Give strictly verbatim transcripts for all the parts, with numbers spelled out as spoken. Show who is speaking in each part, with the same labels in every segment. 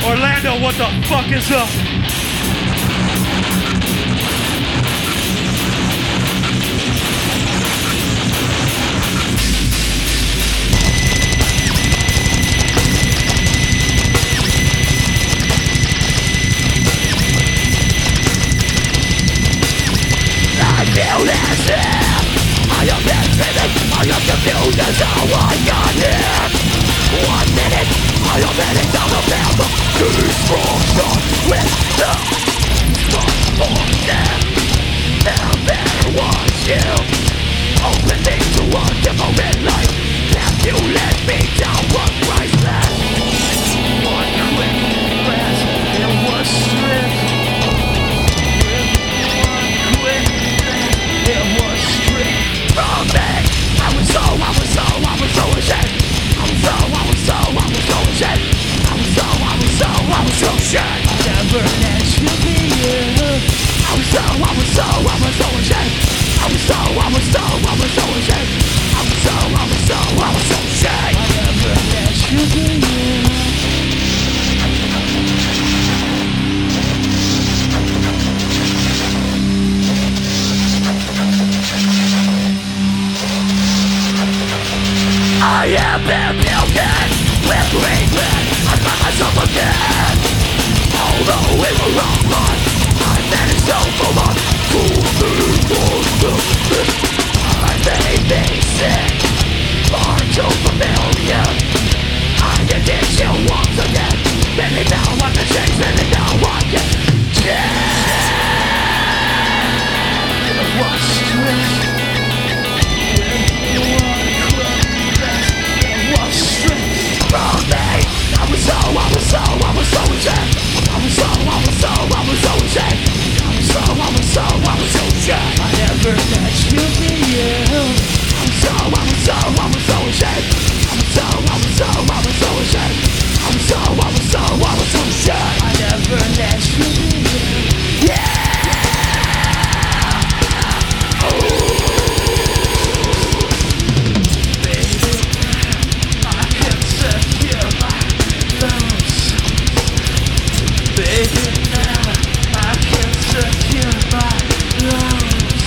Speaker 1: Orlando, what the fuck is up?
Speaker 2: I feel this here. I am been dreaming. I am confused as how I got here. One minute, I am heading down the path of destruction with the thought for them. Now there was you, opening to a different life. Have you let me down one priceless? One quick breath, it was stripped. From me, I was so, I was so, I was so ashamed. I was so, I was so, I was so ashamed. I was so, I was so, I was so ashamed. I never let you be you. I was so, I was so, I was so ashamed. I was so, I was so, I was so ashamed. I was so, I was so, I was so ashamed. I never let you be you. I have been broken with regret. I find myself again. Although we were wrong, but I managed so full on to the I made me sick, far too familiar. I did you once again. Maybe now I can change, maybe now I can change. It was strict. From me, I was so, I was so, I was so ashamed. I was so, I was so, I was so ashamed. I was so, I was so, I was so ashamed. I never let you be you. I was so, I was so, I was so ashamed. I was so, I was so, I was so ashamed. I was so, I was so, I was so ashamed. I never let you be you. Yeah. Oh. Baby, now I can secure my lungs.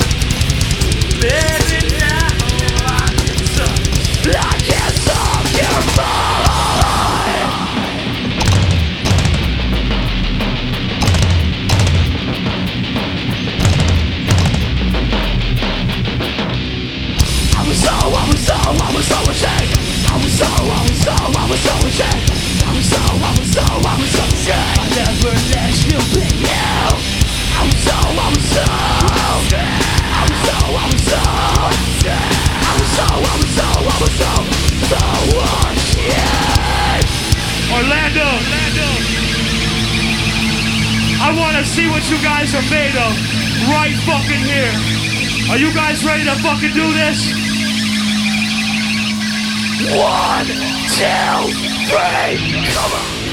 Speaker 2: Baby, now I can secure I can secure my I was so, I was so, I was so ashamed. I was so, I was so, I was so ashamed. I was so, I was so, I was so ashamed. I never let you be you. I was so, I was so I was so, I was so I was so, I was so, I was so So ashamed.
Speaker 1: Orlando, Orlando, I wanna see what you guys are made of right fucking here. Are you guys ready to fucking do this?
Speaker 2: One, two, three, come on.